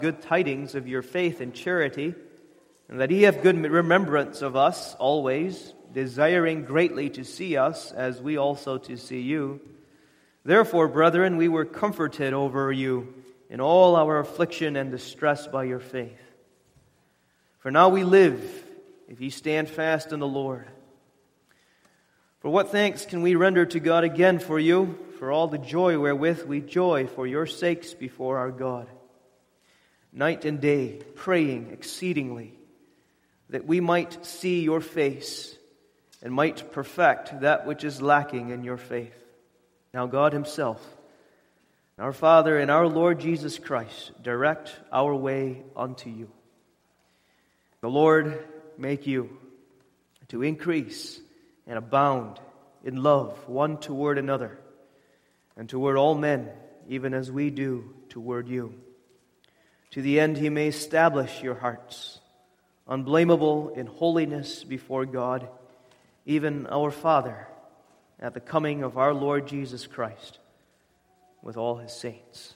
good tidings of your faith and charity, and that ye have good remembrance of us always, desiring greatly to see us, as we also to see you. Therefore, brethren, we were comforted over you in all our affliction and distress by your faith. For now we live, if ye stand fast in the Lord. For what thanks can we render to God again for you, for all the joy wherewith we joy for your sakes before our God, night and day, praying exceedingly, that we might see your face, and might perfect that which is lacking in your faith. Now God Himself, our Father and our Lord Jesus Christ, direct our way unto you. The Lord make you to increase and abound in love one toward another, and toward all men, even as we do toward you. To the end He may establish your hearts, unblameable in holiness before God, even our Father, at the coming of our Lord Jesus Christ, with all His saints.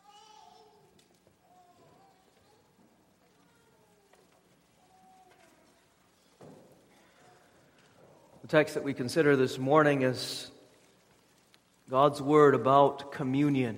The text that we consider this morning is God's Word about communion.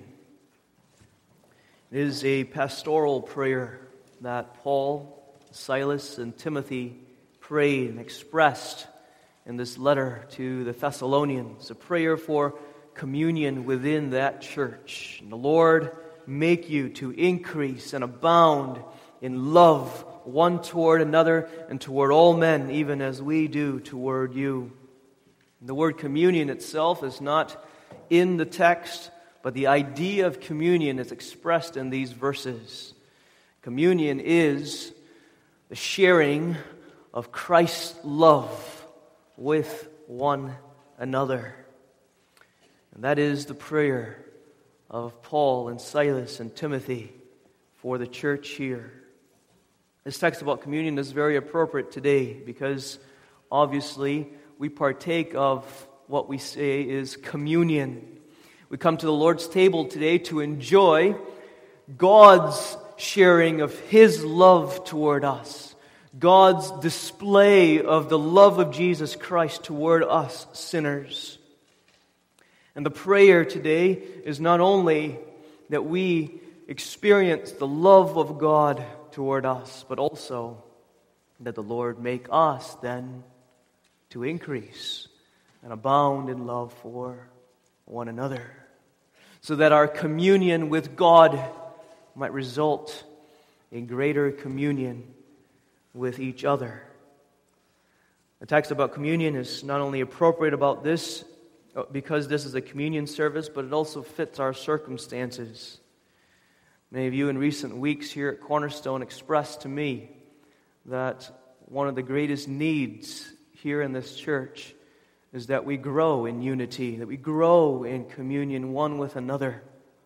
It is a pastoral prayer that Paul, Silas, and Timothy prayed and expressed in this letter to the Thessalonians, a prayer for communion within that church. And the Lord make you to increase and abound in love one toward another and toward all men, even as we do toward you. The word communion itself is not in the text, but the idea of communion is expressed in these verses. Communion is the sharing of Christ's love with one another. And that is the prayer of Paul and Silas and Timothy for the church here. This text about communion is very appropriate today because obviously we partake of what we say is communion. We come to the Lord's table today to enjoy God's sharing of His love toward us, God's display of the love of Jesus Christ toward us sinners. And the prayer today is not only that we experience the love of God toward us, but also that the Lord make us then to increase and abound in love for one another, so that our communion with God might result in greater communion with each other. The text about communion is not only appropriate about this, because this is a communion service, but it also fits our circumstances. Many of you in recent weeks here at Cornerstone expressed to me that one of the greatest needs here in this church is that we grow in unity, that we grow in communion one with another.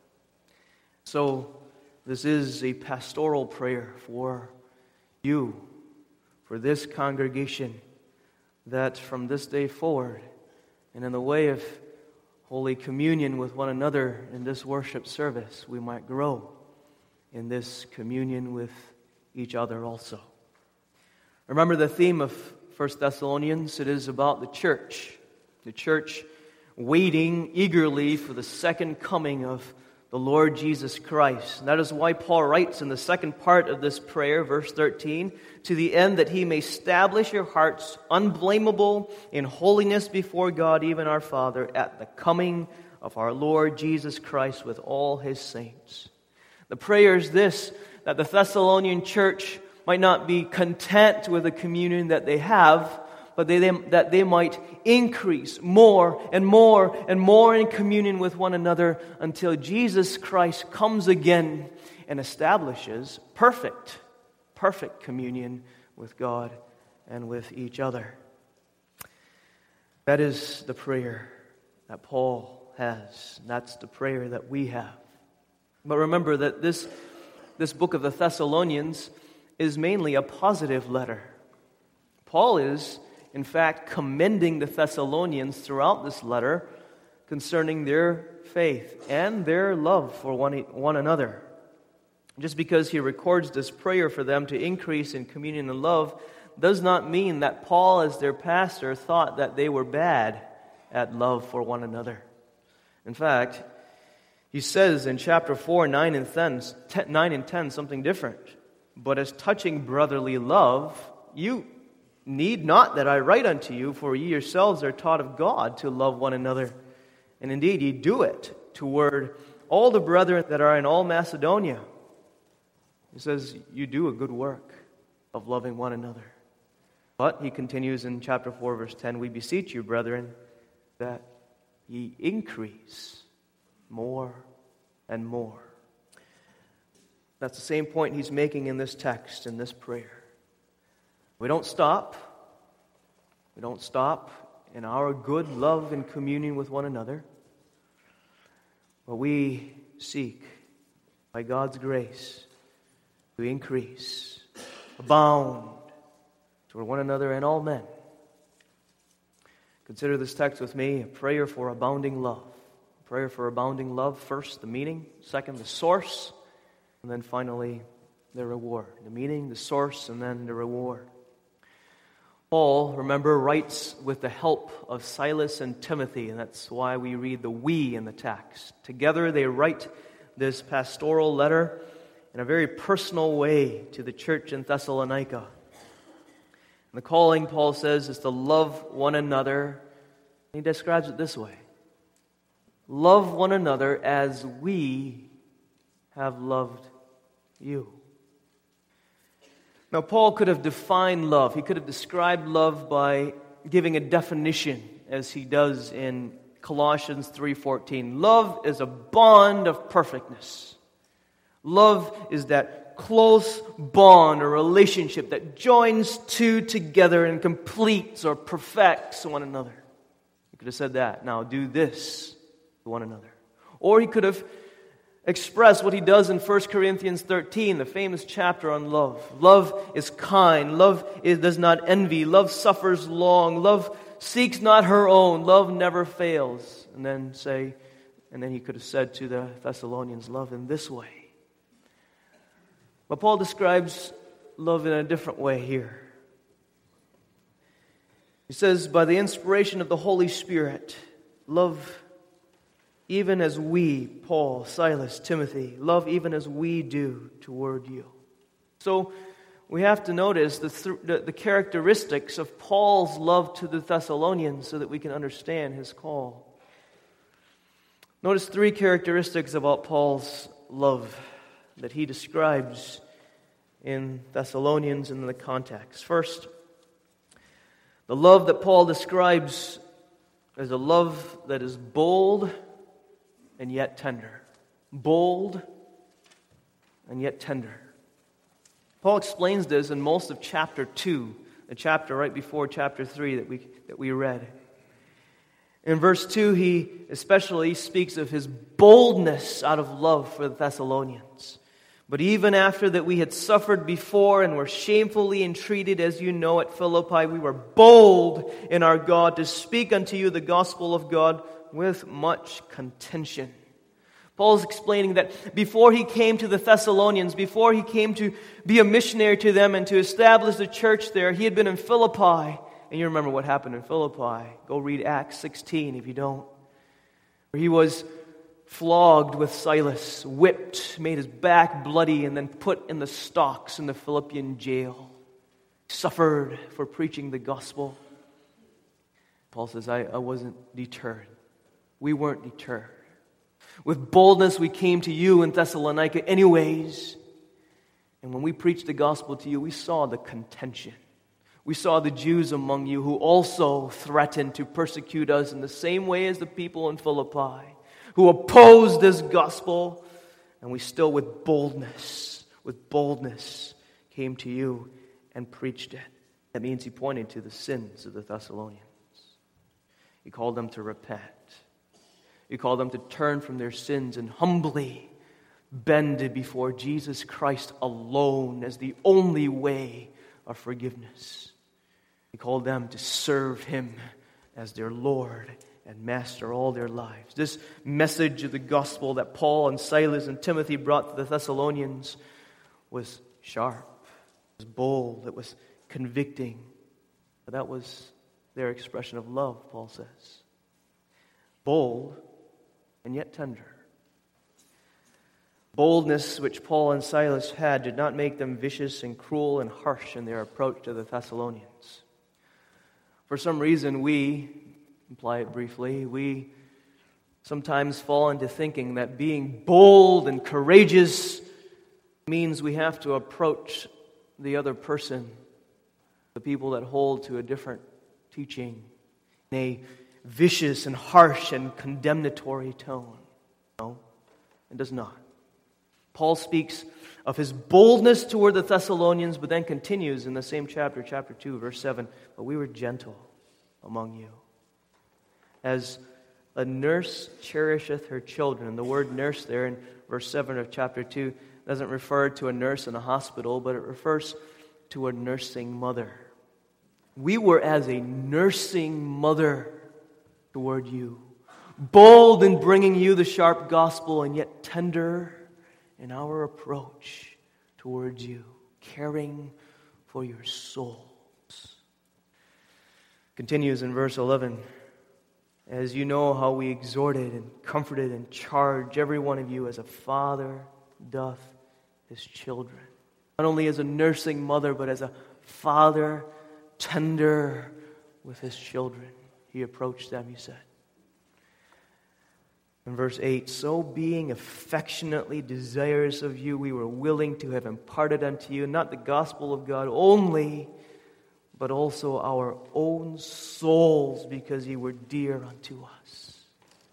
So this is a pastoral prayer for you, for this congregation, that from this day forward, and in the way of Holy Communion with one another in this worship service, we might grow in this communion with each other also. Remember the theme of 1 Thessalonians, it is about the church waiting eagerly for the second coming of the Lord Jesus Christ. And that is why Paul writes in the second part of this prayer, verse 13, to the end that He may establish your hearts unblameable in holiness before God, even our Father, at the coming of our Lord Jesus Christ with all His saints. The prayer is this, that the Thessalonian church might not be content with the communion that they have, but that they might increase more and more and more in communion with one another until Jesus Christ comes again and establishes perfect communion with God and with each other. That is the prayer that Paul has. That's the prayer that we have. But remember that this book of the Thessalonians is mainly a positive letter. Paul is, in fact, commending the Thessalonians throughout this letter concerning their faith and their love for one another. Just because he records this prayer for them to increase in communion and love does not mean that Paul, as their pastor, thought that they were bad at love for one another. In fact, he says in chapter 4, 9 and 10 something different. But as touching brotherly love, you need not that I write unto you, for ye yourselves are taught of God to love one another. And indeed, ye do it toward all the brethren that are in all Macedonia. He says, you do a good work of loving one another. But, he continues in chapter 4, verse 10, we beseech you, brethren, that ye increase more and more. That's the same point he's making in this text, in this prayer. We don't stop. We don't stop in our good love and communion with one another. But we seek, by God's grace, to increase, abound toward one another and all men. Consider this text with me, a prayer for abounding love. A prayer for abounding love. First, the meaning. Second, the source. And then finally, the reward. The meaning, the source, and then the reward. Paul, remember, writes with the help of Silas and Timothy, and that's why we read the we in the text. Together they write this pastoral letter in a very personal way to the church in Thessalonica. And the calling, Paul says, is to love one another. He describes it this way. Love one another as we have loved you. Now, Paul could have defined love. He could have described love by giving a definition, as he does in Colossians 3:14. Love is a bond of perfectness. Love is that close bond or relationship that joins two together and completes or perfects one another. He could have said that. Now do this to one another. Or he could have expressed what he does in 1 Corinthians 13, the famous chapter on love. Love is kind. Love does not envy. Love suffers long. Love seeks not her own. Love never fails. And then he could have said to the Thessalonians, love in this way. But Paul describes love in a different way here. He says, by the inspiration of the Holy Spirit, love even as we, Paul, Silas, Timothy, love even as we do toward you. So we have to notice the characteristics of Paul's love to the Thessalonians so that we can understand his call. Notice three characteristics about Paul's love that he describes in Thessalonians in the context. First, the love that Paul describes is a love that is bold and yet tender. Bold and yet tender. Paul explains this in most of chapter 2, the chapter right before chapter 3 that we read. In verse 2, he especially speaks of his boldness out of love for the Thessalonians. But even after that we had suffered before and were shamefully entreated, as you know, at Philippi, we were bold in our God to speak unto you the gospel of God with much contention. Paul's explaining that before he came to the Thessalonians, before he came to be a missionary to them and to establish the church there, he had been in Philippi. And you remember what happened in Philippi. Go read Acts 16 if you don't. Where he was flogged with Silas, whipped, made his back bloody, and then put in the stocks in the Philippian jail. Suffered for preaching the gospel. Paul says, I wasn't deterred. We weren't deterred. With boldness we came to you in Thessalonica anyways. And when we preached the gospel to you, we saw the contention. We saw the Jews among you who also threatened to persecute us in the same way as the people in Philippi, who opposed this gospel, and we still with boldness came to you and preached it. That means he pointed to the sins of the Thessalonians. He called them to repent. He called them to turn from their sins and humbly bend before Jesus Christ alone as the only way of forgiveness. He called them to serve Him as their Lord and master all their lives. This message of the gospel that Paul and Silas and Timothy brought to the Thessalonians was sharp, it was bold, it was convicting. But that was their expression of love, Paul says. Bold and yet tender. Boldness which Paul and Silas had did not make them vicious and cruel and harsh in their approach to the Thessalonians. For some reason, we sometimes fall into thinking that being bold and courageous means we have to approach the other person, the people that hold to a different teaching, in a vicious and harsh and condemnatory tone. No, it does not. Paul speaks of his boldness toward the Thessalonians, but then continues in the same chapter, chapter 2, verse 7, "But we were gentle among you, as a nurse cherisheth her children." And the word nurse there in verse 7 of chapter 2 doesn't refer to a nurse in a hospital, but it refers to a nursing mother. We were as a nursing mother toward you, bold in bringing you the sharp gospel, and yet tender in our approach towards you, caring for your souls. Continues in verse 11, "As you know how we exhorted and comforted and charged every one of you as a father doth his children." Not only as a nursing mother, but as a father tender with his children. He approached them, he said. In verse 8, "So being affectionately desirous of you, we were willing to have imparted unto you not the gospel of God only, but also our own souls, because ye were dear unto us."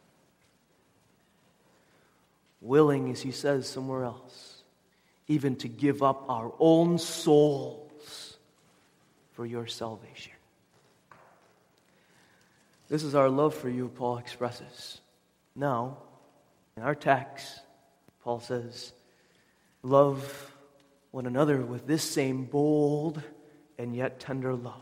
Willing, as he says somewhere else, even to give up our own souls for your salvation. This is our love for you, Paul expresses. Now, in our text, Paul says, "Love one another with this same bold and yet tender love."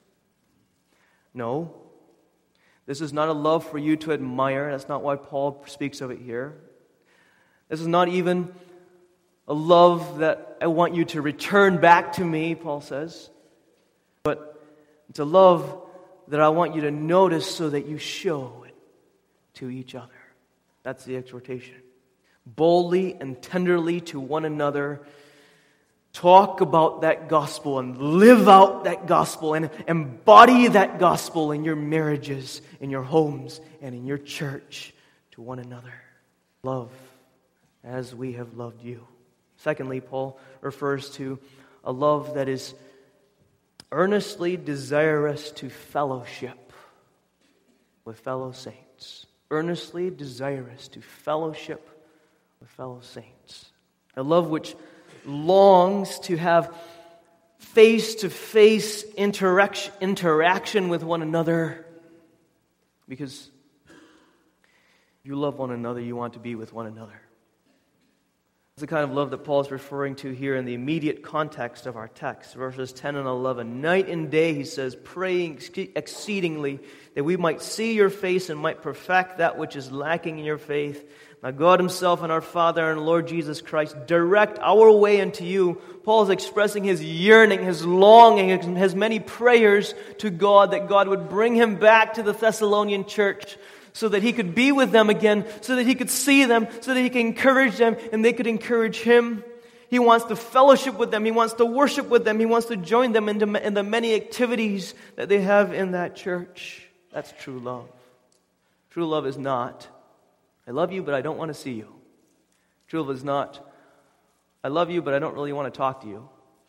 No, this is not a love for you to admire. That's not why Paul speaks of it here. This is not even a love that I want you to return back to me, Paul says. But it's a love that I want you to notice so that you show it to each other. That's the exhortation. Boldly and tenderly to one another, talk about that gospel and live out that gospel and embody that gospel in your marriages, in your homes, and in your church to one another. Love as we have loved you. Secondly, Paul refers to a love that is earnestly desirous to fellowship with fellow saints. Earnestly desirous to fellowship with fellow saints. A love which longs to have face-to-face interaction with one another. Because if you love one another, you want to be with one another. It's the kind of love that Paul is referring to here in the immediate context of our text. Verses 10 and 11. "Night and day," he says, "praying exceedingly that we might see your face and might perfect that which is lacking in your faith. Now God himself and our Father and Lord Jesus Christ direct our way unto you." Paul is expressing his yearning, his longing, his many prayers to God that God would bring him back to the Thessalonian church, so that he could be with them again, so that he could see them, so that he could encourage them, and they could encourage him. He wants to fellowship with them. He wants to worship with them. He wants to join them in the many activities that they have in that church. That's true love. True love is not, "I love you, but I don't want to see you." True love is not, "I love you, but I don't really want to talk to you."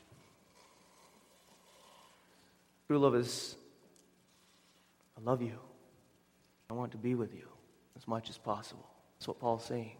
True love is, "I love you. I want to be with you as much as possible." That's what Paul's saying.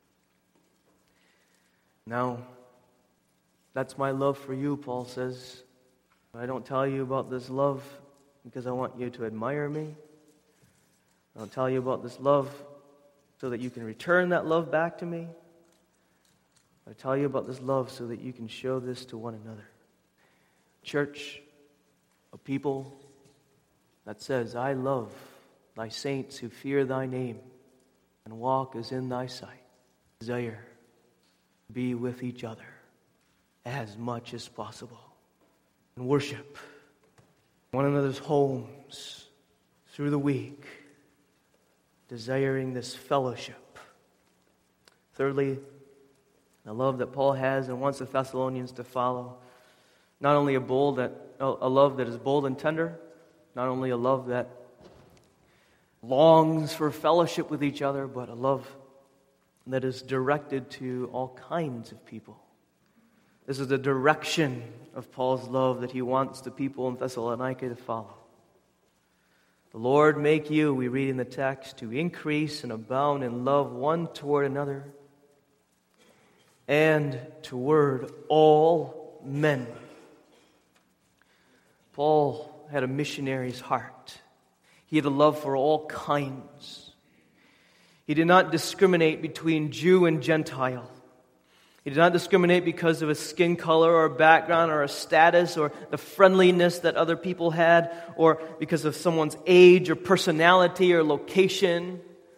Now, that's my love for you, Paul says. I don't tell you about this love because I want you to admire me. I don't tell you about this love so that you can return that love back to me. I tell you about this love so that you can show this to one another. Church, a people that says, "I love thy saints who fear thy name and walk as in thy sight, desire to be with each other as much as possible and worship one another's homes through the week, desiring this fellowship. Thirdly, the love that Paul has and wants the Thessalonians to follow, not only a love that is bold and tender, not only a love that longs for fellowship with each other, but a love that is directed to all kinds of people. This is the direction of Paul's love that he wants the people in Thessalonica to follow. The Lord make you, we read in the text, to increase and abound in love one toward another and toward all men. Paul had a missionary's heart. He had a love for all kinds. He did not discriminate between Jew and Gentile. He did not discriminate because of a skin color or a background or a status or the friendliness that other people had or because of someone's age or personality or location.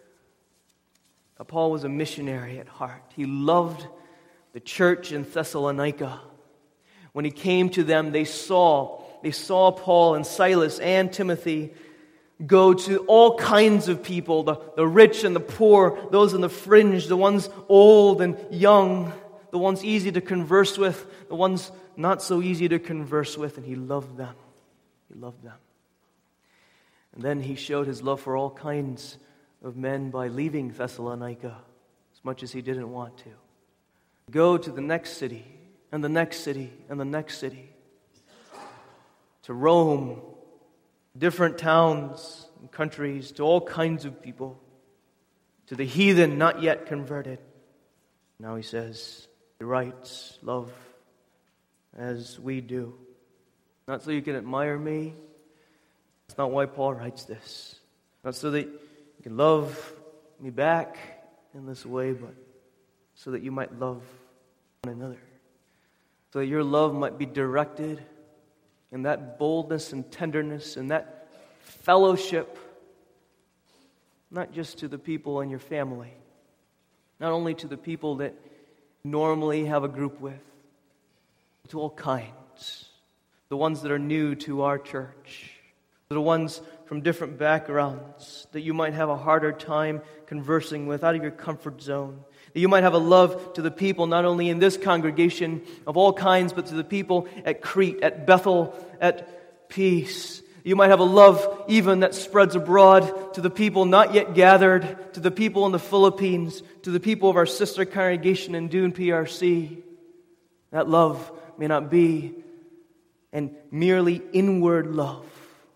But Paul was a missionary at heart. He loved the church in Thessalonica. When he came to them, they saw Paul and Silas and Timothy go to all kinds of people, the rich and the poor, those on the fringe, the ones old and young, the ones easy to converse with, the ones not so easy to converse with, and he loved them. He loved them. And then he showed his love for all kinds of men by leaving Thessalonica, as much as he didn't want to. Go to the next city, and the next city, and the next city. To Rome, different towns and countries, to all kinds of people, to the heathen not yet converted. Now he says, he writes, love as we do. Not so you can admire me. That's not why Paul writes this. Not so that you can love me back in this way, but so that you might love one another. So that your love might be directed in that boldness and tenderness and that fellowship, not just to the people in your family, not only to the people that normally have a group with, but to all kinds. The ones that are new to our church, the ones from different backgrounds that you might have a harder time conversing with, out of your comfort zone. That you might have a love to the people, not only in this congregation of all kinds, but to the people at Crete, at Bethel, at Peace. You might have a love even that spreads abroad to the people not yet gathered, to the people in the Philippines, to the people of our sister congregation in Dune PRC. That love may not be an merely inward love,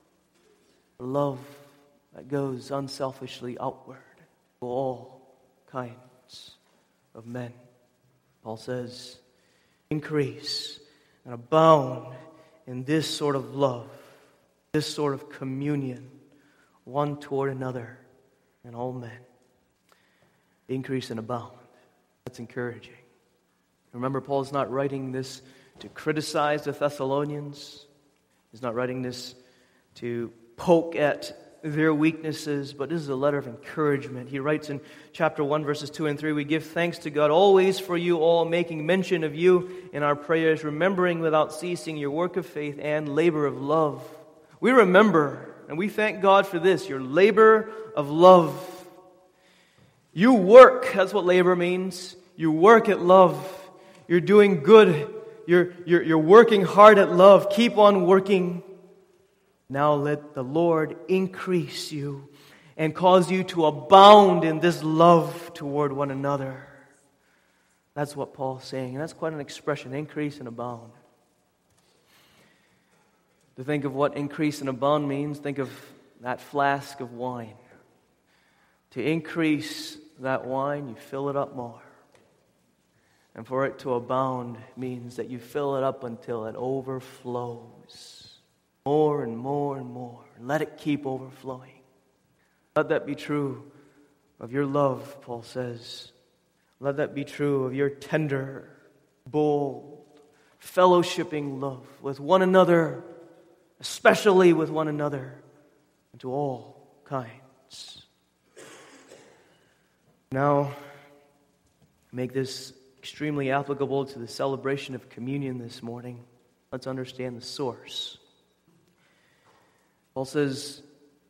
a love that goes unselfishly outward to all kinds of men. Paul says, increase and abound in this sort of love, this sort of communion, one toward another, and all men. Increase and abound. That's encouraging. Remember, Paul's not writing this to criticize the Thessalonians. He's not writing this to poke at their weaknesses, but this is a letter of encouragement. He writes in chapter 1, verses 2 and 3, we give thanks to God always for you all, making mention of you in our prayers, remembering without ceasing your work of faith and labor of love. We remember, and we thank God for this, your labor of love. You work, that's what labor means. You work at love. You're doing good. You're working hard at love. Keep on working. Now let the Lord increase you and cause you to abound in this love toward one another. That's what Paul's saying. And that's quite an expression, increase and abound. To think of what increase and abound means, think of that flask of wine. To increase that wine, you fill it up more. And for it to abound means that you fill it up until it overflows. More and more and more. Let it keep overflowing. Let that be true of your love, Paul says. Let that be true of your tender, bold, fellowshipping love with one another, especially with one another, and to all kinds hearts. Now, make this extremely applicable to the celebration of communion this morning. Let's understand the source. Paul says,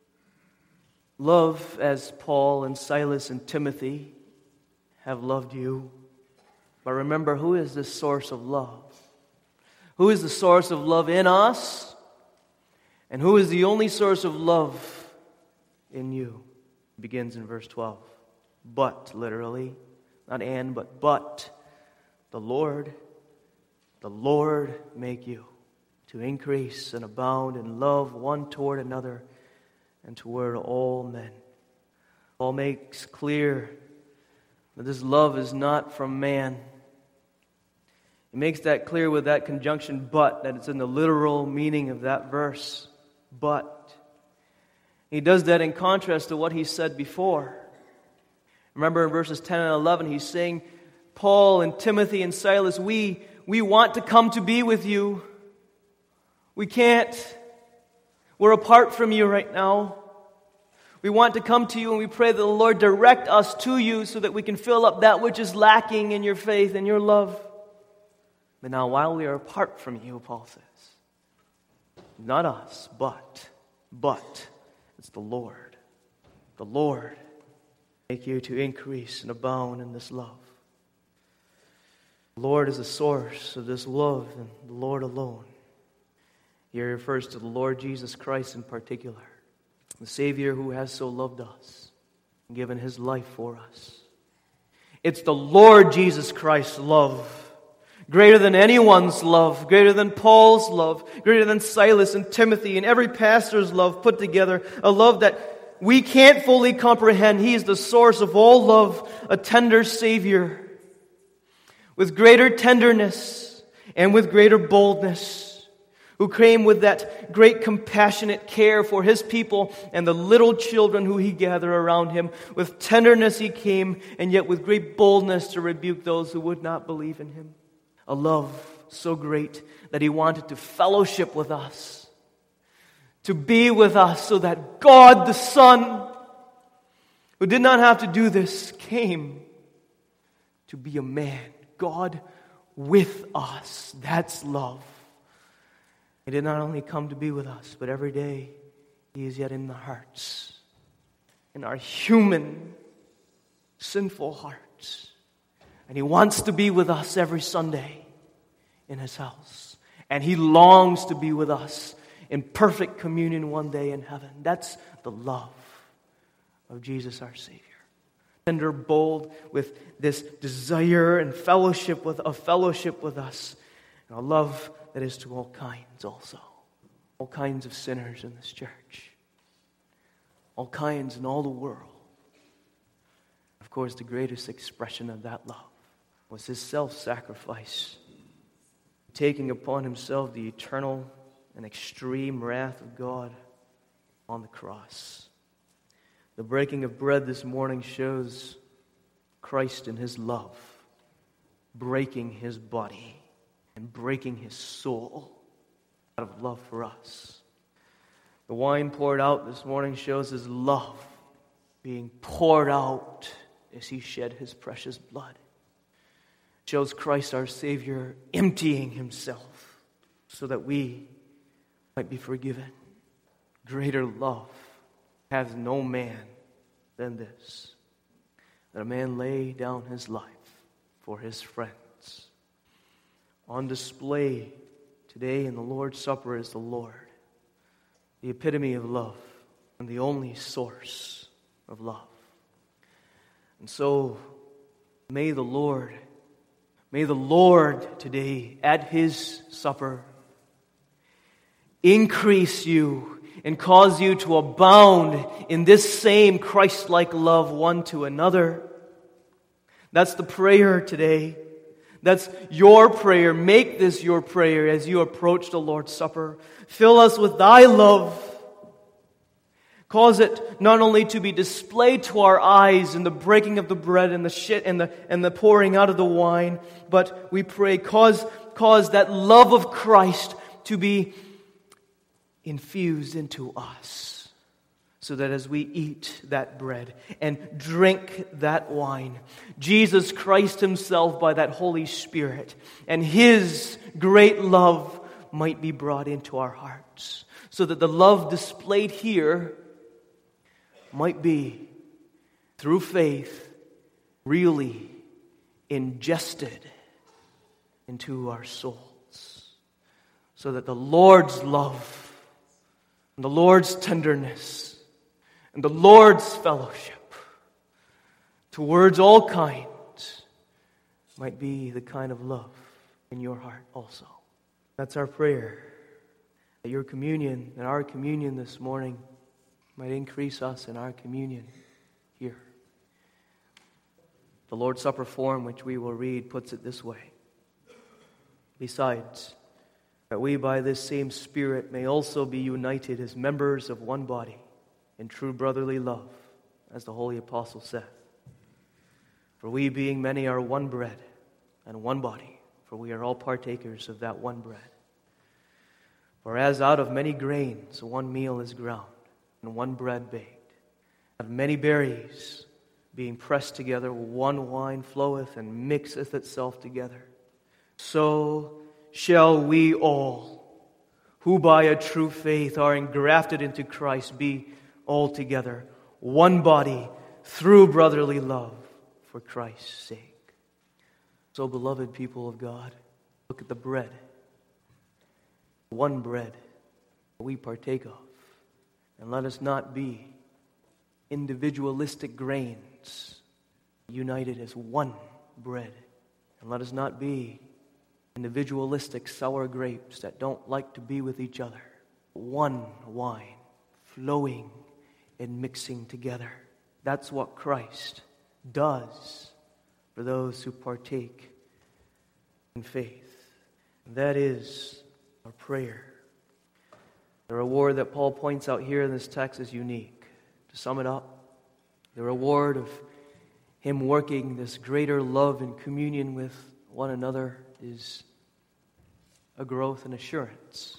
love as Paul and Silas and Timothy have loved you. But remember, who is the source of love? Who is the source of love in us? And who is the only source of love in you? It begins in verse 12. But, literally, not and, but the Lord make you to increase and abound in love one toward another and toward all men. Paul makes clear that this love is not from man. He makes that clear with that conjunction but, that it's in the literal meaning of that verse. But. He does that in contrast to what he said before. Remember in verses 10 and 11, he's saying, Paul and Timothy and Silas, we want to come to be with you. We can't. We're apart from you right now. We want to come to you, and we pray that the Lord direct us to you so that we can fill up that which is lacking in your faith and your love. But now while we are apart from you, Paul says, not us, but it's the Lord. The Lord make you to increase and abound in this love. The Lord is the source of this love, and the Lord alone. Here he refers to the Lord Jesus Christ in particular, the Savior who has so loved us and given His life for us. It's the Lord Jesus Christ's love, greater than anyone's love, greater than Paul's love, greater than Silas and Timothy and every pastor's love put together, a love that we can't fully comprehend. He is the source of all love, a tender Savior, with greater tenderness and with greater boldness, who came with that great compassionate care for His people and the little children who He gathered around Him. With tenderness He came, and yet with great boldness to rebuke those who would not believe in Him. A love so great that He wanted to fellowship with us, to be with us, so that God the Son, who did not have to do this, came to be a man. God with us. That's love. He did not only come to be with us, but every day He is yet in the hearts, in our human, sinful hearts. And He wants to be with us every Sunday in His house. And He longs to be with us in perfect communion one day in heaven. That's the love of Jesus our Savior. Tender, bold, with this desire and fellowship with us, and a love that is to all kinds also. All kinds of sinners in this church. All kinds in all the world. Of course, the greatest expression of that love was His self-sacrifice, taking upon Himself the eternal and extreme wrath of God on the cross. The breaking of bread this morning shows Christ in His love, breaking His body and breaking His soul out of love for us. The wine poured out this morning shows His love being poured out as He shed His precious blood. It shows Christ our Savior emptying Himself so that we might be forgiven. Greater love has no man than this, that a man lay down his life for his friends. On display today in the Lord's Supper is the Lord, the epitome of love and the only source of love. And so may the Lord today at His supper increase you and cause you to abound in this same Christ-like love one to another. That's the prayer today. That's your prayer. Make this your prayer as you approach the Lord's Supper. Fill us with Thy love. Cause it not only to be displayed to our eyes in the breaking of the bread and the pouring out of the wine, but we pray, cause that love of Christ to be infused into us, so that as we eat that bread and drink that wine, Jesus Christ himself by that Holy Spirit and his great love might be brought into our hearts, so that the love displayed here might be, through faith, really ingested into our souls, so that the Lord's love and the Lord's tenderness and the Lord's fellowship towards all kinds might be the kind of love in your heart also. That's our prayer, that your communion and our communion this morning might increase us in our communion here. The Lord's Supper form, which we will read, puts it this way: besides, that we by this same Spirit may also be united as members of one body in true brotherly love, as the Holy Apostle saith. For we, being many, are one bread and one body, for we are all partakers of that one bread. For as out of many grains one meal is ground, and one bread baked, out of many berries being pressed together, one wine floweth and mixeth itself together. So shall we all, who by a true faith are engrafted into Christ, be altogether one body through brotherly love for Christ's sake. So, beloved people of God, look at the bread. One bread that we partake of. And let us not be individualistic grains united as one bread. And let us not be individualistic sour grapes that don't like to be with each other. One wine flowing and mixing together. That's what Christ does for those who partake in faith. And that is our prayer. The reward that Paul points out here in this text is unique. To sum it up, the reward of him working this greater love and communion with one another is a growth in assurance.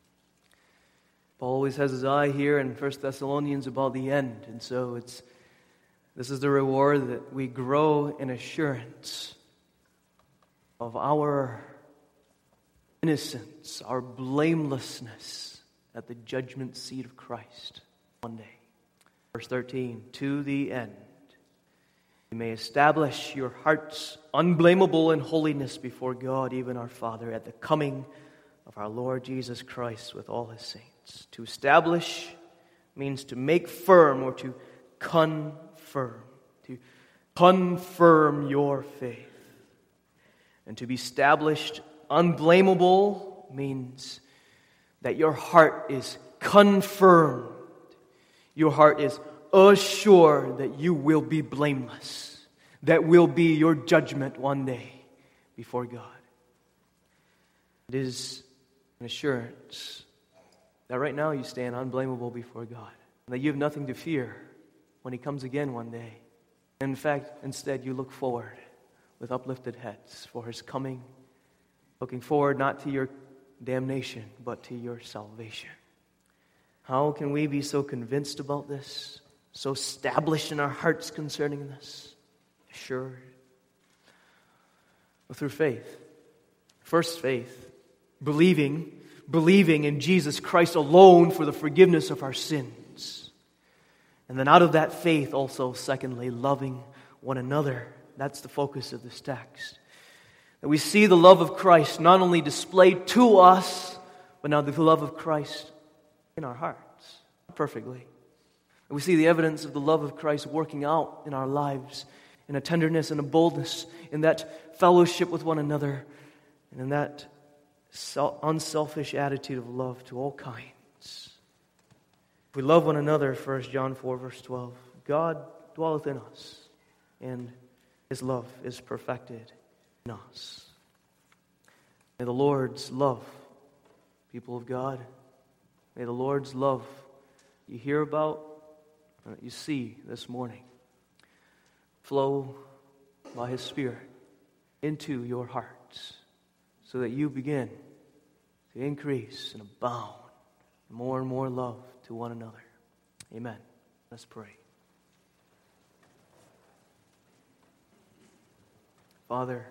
Paul always has his eye here in 1 Thessalonians about the end, and so this is the reward, that we grow in assurance of our innocence, our blamelessness at the judgment seat of Christ one day. Verse 13, to the end you may establish your hearts unblameable in holiness before God, even our Father, at the coming of our Lord Jesus Christ with all his saints. To establish means to make firm or to confirm. To confirm your faith. And to be established unblameable means that your heart is confirmed. Your heart is assured that you will be blameless. That will be your judgment one day before God. It is an assurance that right now you stand unblameable before God. And that you have nothing to fear when he comes again one day. In fact, instead you look forward with uplifted heads for his coming, looking forward not to your damnation, but to your salvation. How can we be so convinced about this? So established in our hearts concerning this? Assured? Well, through faith. First, faith. Believing in Jesus Christ alone for the forgiveness of our sins. And then out of that faith also, secondly, loving one another. That's the focus of this text. That we see the love of Christ not only displayed to us, but now the love of Christ in our hearts perfectly. And we see the evidence of the love of Christ working out in our lives in a tenderness and a boldness, in that fellowship with one another, and in that unselfish attitude of love to all kinds. If we love one another, 1 John 4, verse 12, God dwelleth in us, and his love is perfected in us. May the Lord's love, people of God, may the Lord's love you hear about, and that you see this morning, flow by his Spirit into your hearts, so that you begin to increase and abound in more and more love to one another. Amen. Let's pray. Father,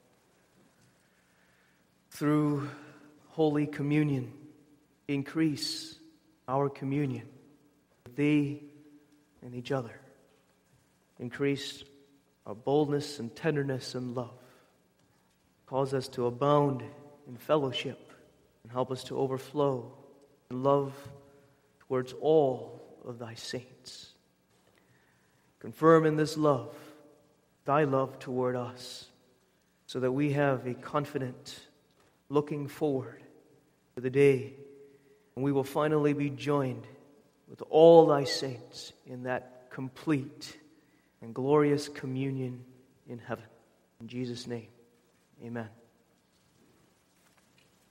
through Holy Communion, increase our communion with Thee and each other. Increase our boldness and tenderness and love. Cause us to abound in fellowship and help us to overflow in love towards all of Thy saints. Confirm in this love Thy love toward us, so that we have a confident looking forward to the day when we will finally be joined with all Thy saints in that complete and glorious communion in heaven. In Jesus' name, amen.